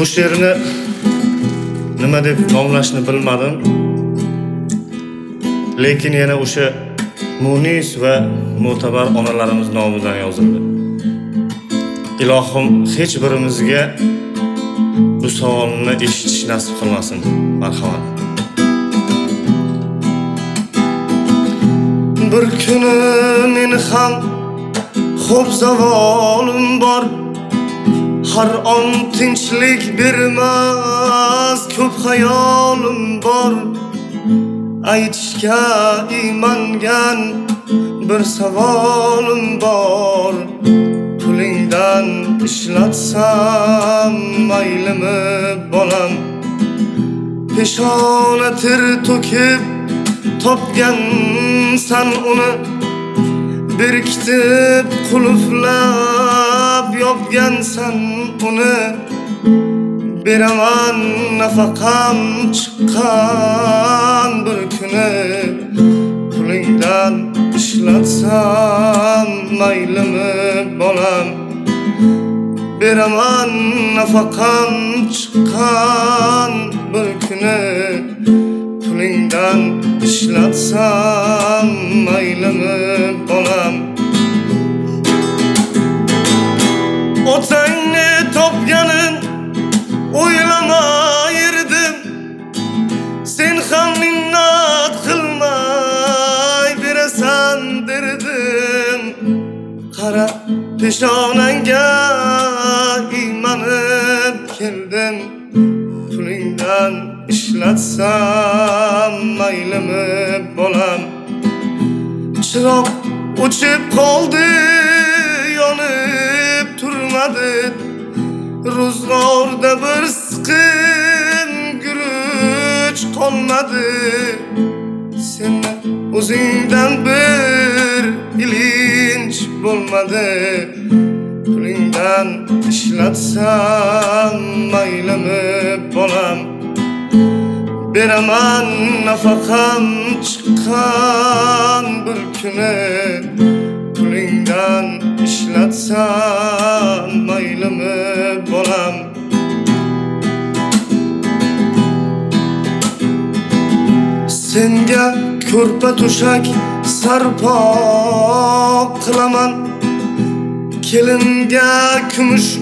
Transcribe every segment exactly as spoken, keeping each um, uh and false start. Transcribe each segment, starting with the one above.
Bu she'rni nima deb nomlashni bilmadim. Lekin yana o'sha munis va mo'tabar onalarimiz nomidan yozildi. Ilohim hech birimizga bu savolni eshitish nasib qilmasin. Marhamat. Bir kuni men ham xo'p savolim bor. Har on tinchlik bermas ko'p xayolim bor. Aytishga iymangan bir savolim bor. Pulingdan ishlatsam maylimi bolam? Peshona ter to'kib topgansan uni, berkitib qulflab yopgansan uni. Beraman nafaqam chiqqan bir kuni, pulingdan ishlatsam maylimi bolam? Beraman nafaqam chiqqan bir kuni, pulingdan ishlatsam maylimi bolam? Otangni topganin o'ylamayirdim, sen ham minnat qilmay berasan derdim. Qara peshonangga iymanib keldim, pulingdan ishlatsam maylimi bolam? Chiroq o'chib qoldi, yonib turmadi. Ro'zg'orda bir siqim guruch qolmadi. Seni o'zingdan bir ilinch bo'lmadi. Pulingdan ishlatsam maylimi bolam? Beraman nafaqam chiqqan bir kuni, pulingdan ishlatsam maylimi bolam? Senga ko'rpa to'shak sarpo qilaman, kelinga kumush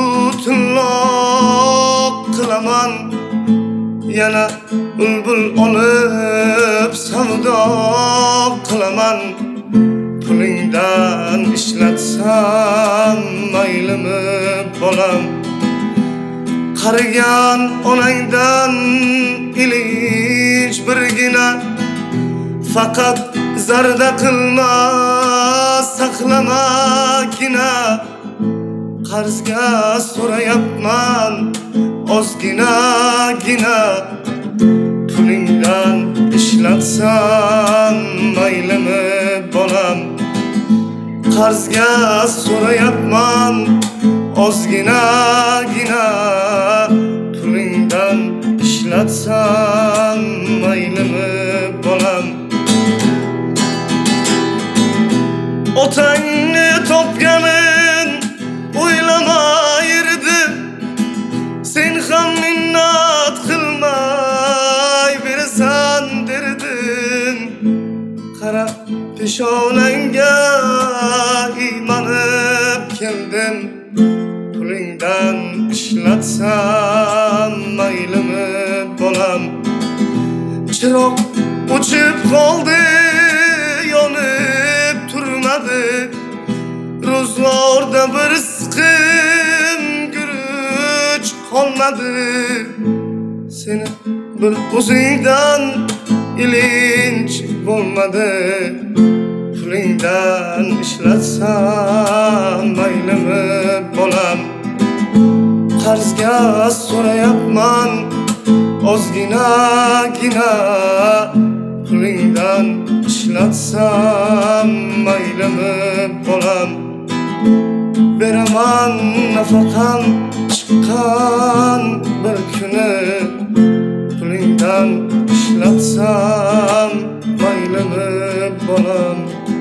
o'tinloq qilaman. Yana bulbul olib savdo qilaman, pulingdan ishlatsam maylimi bolam? Qarigan onangdan ilinch birgina, faqat zarda qilma saqlamagina. Qarzga so'rayapman ozginagina, pulingdan ishlatsam maylimi bolam? Qarzga so'rayapman ozginagina, pulingdan ishlatsam maylimi bolam? Otangni topganin o'ylamayirdim, sen ham minnat qilmay berasan derdim. Qara peshonangga iymanib keldim, pulingdan ishlatsam maylimi bolam? Chiroq o'chib qoldi, yonib turmadi. Ro'zg'orda bir siqim guruch qolmadi. Seni bir o'zingdan ilinch bo'lmadi. Pulingdan ishlatsam maylimi bolam? Qarzga so'rayapman ozginagina, pulingdan ishlatsam maylimi bolam? Beraman nafaqam chiqqan bir kuni, pulingdan ishlatsam maylimi bolam?